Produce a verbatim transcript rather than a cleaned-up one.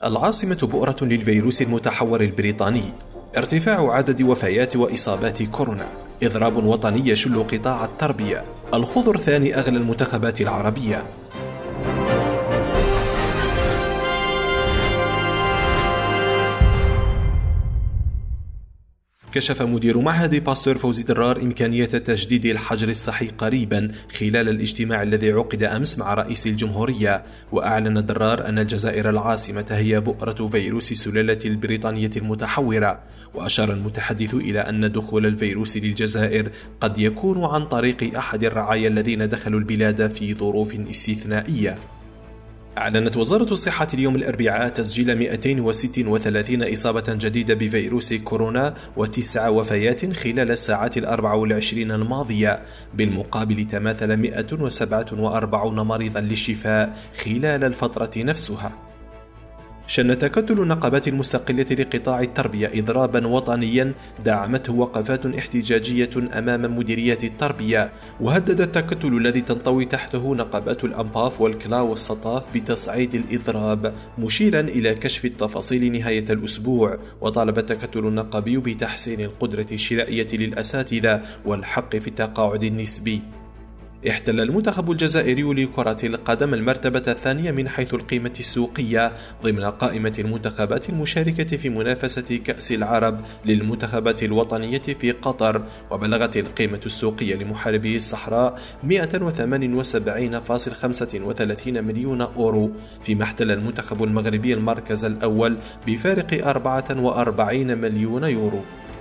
العاصمة بؤرة للفيروس المتحور البريطاني، ارتفاع عدد وفيات وإصابات كورونا، إضراب وطني يشل قطاع التربية، الخضر ثاني أغلى المنتخبات العربية. كشف مدير معهد باستور فوزي درار إمكانية تجديد الحجر الصحي قريبا خلال الاجتماع الذي عقد أمس مع رئيس الجمهورية. وأعلن درار أن الجزائر العاصمة هي بؤرة فيروس السلالة البريطانية المتحورة. وأشار المتحدث إلى أن دخول الفيروس للجزائر قد يكون عن طريق أحد الرعايا الذين دخلوا البلاد في ظروف استثنائية. أعلنت وزارة الصحة اليوم الأربعاء تسجيل مئتين وستة وثلاثين إصابة جديدة بفيروس كورونا وتسع وفيات خلال الساعات الأربع والعشرين الماضية، بالمقابل تماثل مئة وسبعة وأربعين مريضا للشفاء خلال الفترة نفسها. شن تكتل النقابات المستقلة لقطاع التربية إضرابا وطنيا دعمته وقفات احتجاجية أمام مديرية التربية، وهدد التكتل الذي تنطوي تحته نقابات الأنباف والكلا والسطاف بتصعيد الإضراب، مشيرا إلى كشف التفاصيل نهاية الأسبوع. وطالب التكتل النقابي بتحسين القدرة الشرائية للأساتذة والحق في التقاعد النسبي. احتل المنتخب الجزائري لكرة القدم المرتبة الثانية من حيث القيمة السوقية ضمن قائمة المنتخبات المشاركة في منافسة كأس العرب للمنتخبات الوطنية في قطر، وبلغت القيمة السوقية لمحاربي الصحراء مئة وثمانية وسبعين فاصلة خمسة وثلاثين مليون أورو، فيما احتل المنتخب المغربي المركز الأول بفارق أربعة وأربعين مليون يورو.